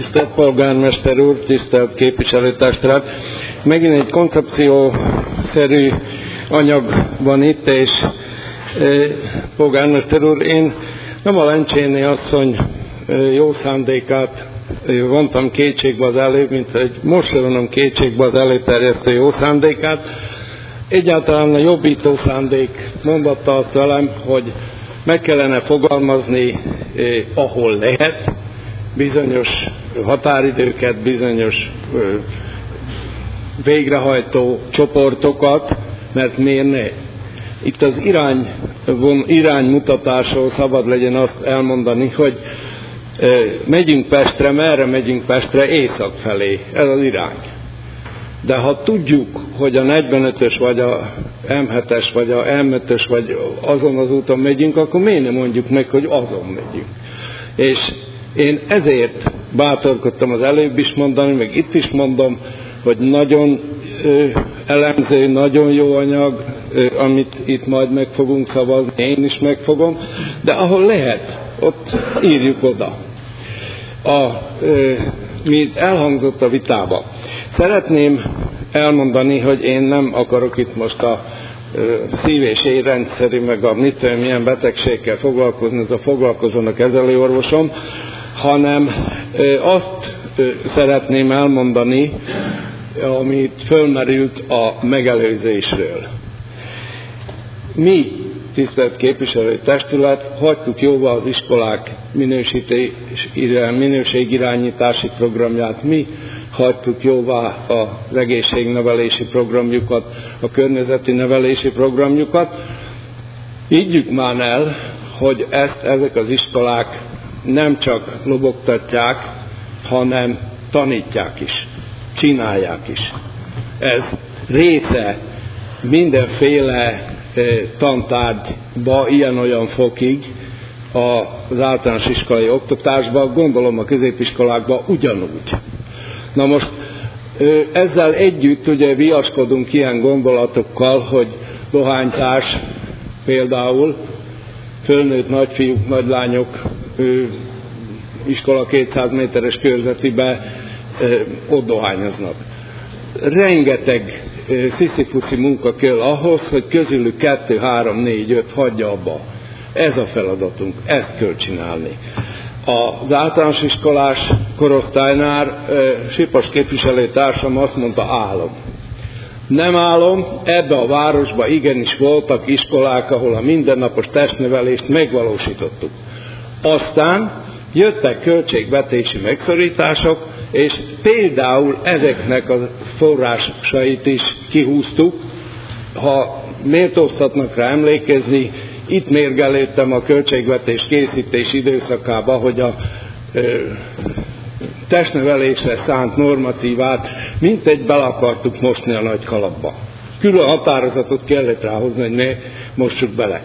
Tisztelt polgármester úr, tisztelt képviselőtestület! Megint egy koncepciószerű anyag van itt, és polgármester úr, én nem a Lencséné asszony jó szándékát vontam kétségbe az előbb, mint hogy most se vonom kétségbe az előterjesztő jó szándékát. Egyáltalán a jobbító szándék mondatta azt velem, hogy meg kellene fogalmazni, ahol lehet, bizonyos határidőket, bizonyos végrehajtó csoportokat, mert miért ne? Itt az iránymutatásról szabad legyen azt elmondani, hogy megyünk Pestre, merre megyünk Pestre? Észak felé, ez az irány. De ha tudjuk, hogy a 45-ös, vagy a M7-es, vagy a M5-ös, vagy azon az úton megyünk, akkor miért nem mondjuk meg, hogy azon megyünk? És én ezért bátorkodtam az előbb is mondani, meg itt is mondom, hogy nagyon elemző, nagyon jó anyag, amit itt majd meg fogunk szavazni, én is megfogom, de ahol lehet, ott írjuk oda. Mi elhangzott a vitába. Szeretném elmondani, hogy én nem akarok itt most a szív- és érrendszeri, meg a milyen betegségkel foglalkozni, ez a foglalkozón a kezelőorvosom, hanem azt szeretném elmondani, amit fölmerült a megelőzésről. Mi, tisztelt képviselőtestület, hagytuk jóvá az iskolák minőségirányítási programját, mi hagytuk jóvá az egészségnevelési programjukat, a környezeti nevelési programjukat. Higgyük már el, hogy ezek az iskolák nem csak lobogtatják, hanem tanítják is, csinálják is. Ez része mindenféle tantárgyba, ilyen-olyan fokig az általános iskolai oktatásban, gondolom a középiskolákban ugyanúgy. Na most ezzel együtt ugye viaskodunk ilyen gondolatokkal, hogy dohányzás például, fölnőtt nagyfiúk, nagylányok iskola 200 méteres körzetibe ott dohányoznak. Rengeteg sziszifuszi munka kell ahhoz, hogy közülük 2, 3, 4, 5 hagyja abba. Ez a feladatunk, ezt kell csinálni. Az általános iskolás korosztálynál Sipas képviselőtársam azt mondta, álom. Nem álom, ebbe a városba igenis voltak iskolák, ahol a mindennapos testnevelést megvalósítottuk. Aztán jöttek költségvetési megszorítások, és például ezeknek a forrásait is kihúztuk. Ha méltóztatnak rá emlékezni, itt mérgelődtem a költségvetés készítés időszakában, hogy a testnevelésre szánt normatívát mintegy bele akartuk mosni a nagy kalapba. Külön határozatot kellett ráhozni, hogy ne mossuk bele.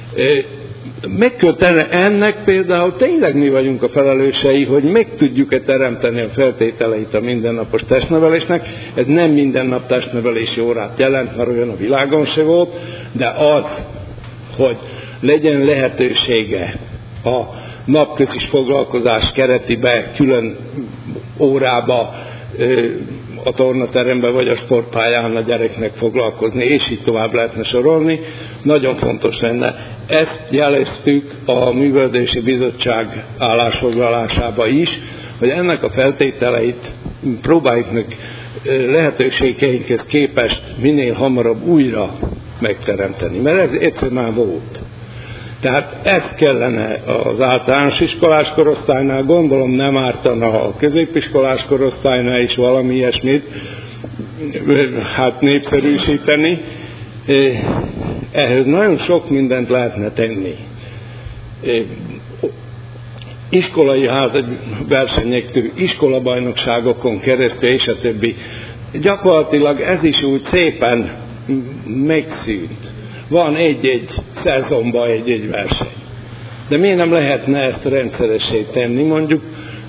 Ennek például tényleg mi vagyunk a felelősei, hogy meg tudjuk-e teremteni a feltételeit a mindennapos testnevelésnek. Ez nem mindennap testnevelési órát jelent, mert olyan a világon se volt, de az, hogy legyen lehetősége a napközis foglalkozás keretébe, külön órába, a tornateremben vagy a sportpályán a gyereknek foglalkozni, és így tovább lehetne sorolni, nagyon fontos lenne. Ezt jeleztük a Művelődési Bizottság állásfoglalásába is, hogy ennek a feltételeit próbáljuk meg lehetőségeinkhez képest minél hamarabb újra megteremteni, mert ez egyszer már volt. Tehát ezt kellene az általános iskolás korosztálynál, gondolom nem ártana a középiskolás korosztálynál is valami ilyesmit népszerűsíteni. Ehhez nagyon sok mindent lehetne tenni. Iskolai versenyektől, iskolabajnokságokon keresztül és a többi. Gyakorlatilag ez is úgy szépen megszűnt. Van egy-egy szezonban egy-egy verseny. De miért nem lehetne ezt rendszeressé tenni, mondjuk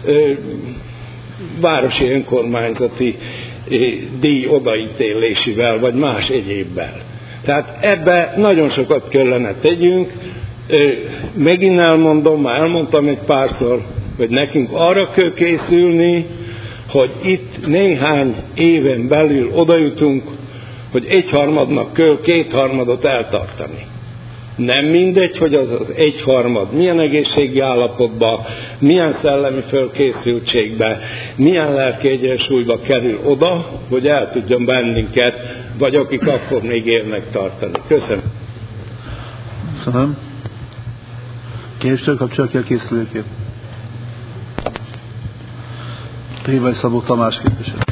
városi önkormányzati díj odaítélésével, vagy más egyébbel. Tehát ebbe nagyon sokat kellene tegyünk. Megint elmondom, már elmondtam egy párszor, hogy nekünk arra kell készülni, hogy itt néhány éven belül odajutunk, hogy 1/3 kell 2/3 eltartani. Nem mindegy, hogy az 1/3 milyen egészségi állapotban, milyen szellemi fölkészültségbe, milyen lelki egyensúlyba kerül oda, hogy el tudjon bennünket, vagy akik akkor még élnek, tartani. Köszönöm. Köszönöm. Kérdéstől kapcsolatban ki a készülőkép. Révai Szabó Tamás képviselő.